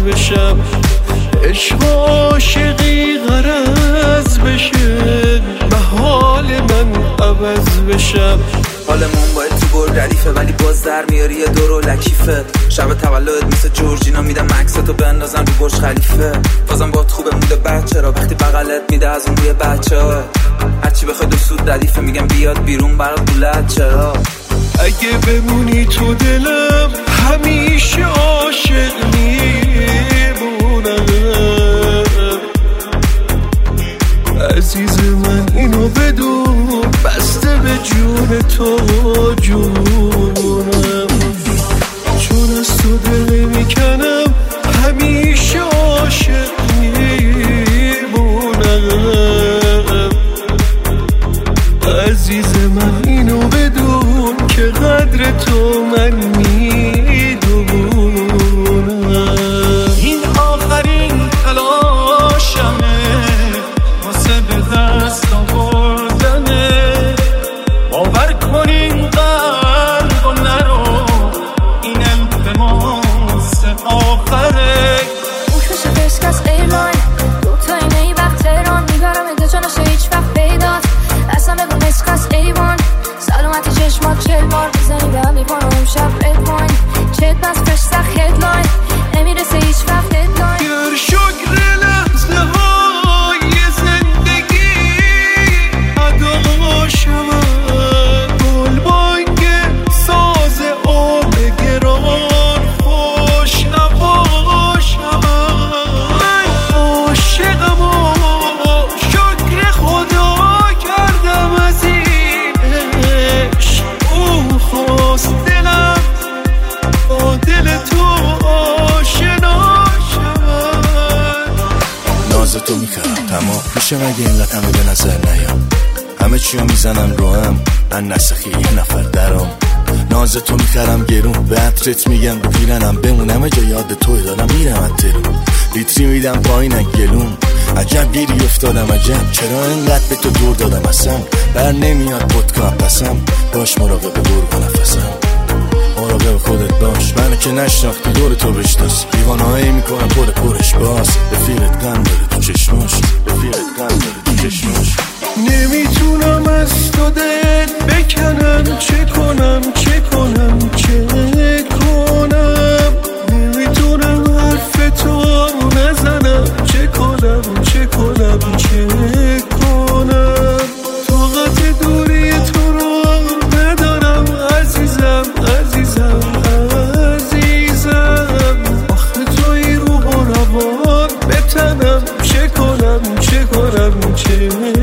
بشم، عشق عاشقی غرض بشه، به حال من عوض بشم. حالمون باید تو برگ ردیفه ولی باز در میاری یه دورو لکیفه. شب تولد مثل جورجینا میدم عکساتو بندازم رو برج خلیفه. بازم باد خوبه موده بچه را وقتی بغلت میده از اون روی بچه ها. هرچی بخواد دو سود ردیفه میگم بیاد بیرون برات بولد چرا. اگه بمونی تو دلم همیشه عاشق میمونم. عزیز من اینو بدون بسته به جون تو جونم، چون از تو دل میکنم همیشه عاشق میمونم. عزیز من اینو بدون که قدر تو من میدونم. این آخرین تلاشمه واسه به دست آوردنه، باور کن این قلب و نرو این التماس آخره. موش بشه بشکست ایمان دوتا اینه ای وقت تهران میبرم اده جا نشه هیچ وقت پیدات اصلا بگو مسخست ایوان. سلامتی چشمات 40 بار بزنی به هم میکنم امشب ادوان چت بس فرش سخت هدلاین نمیرسه هیچ وقت هدلاین. گر شکر لحظه های زندگی ادا شود، گل بانگ ساز آب گران خوش نوا شود. من عاشقم و شکر خدا کردم از این عشق. اون خواست دلم با دل تو آشنا شود. ناز تو میکردم تمام میشه مگه اینقدر همه به نظر نیام، همه چیو میزنم رو هم من نسخی یه نفر درام. ناز تو میکردم گرون به عطرت میگم به پیرنم بمونم جا یاد توی دارم میرم از ترون لیتری میدم پایین گلون. عجب گیری افتادم عجب چرا اینقدر به تو دور دادم اصلا بر نمیاد پدکام پسم. باش مراقب برگ و نفسم، مراقب خودت باش منو که نشناختی دور تو بشناس. دیوانهایی میکنم پرش باز رفیقت غم داره تو چشماش، رفیقت غم داره تو چشماش. نمیتونم از تو دل بکنم چه کنم چه کنم چه کنم. نمیتونم حرف تو نزنم چه کنم چه کنم چه کنم. طاقت دوری تو رو ندارم عزیزم عزیزم عزیزم. آخه توی روح و روان بتنم چه کنم چه کنم چه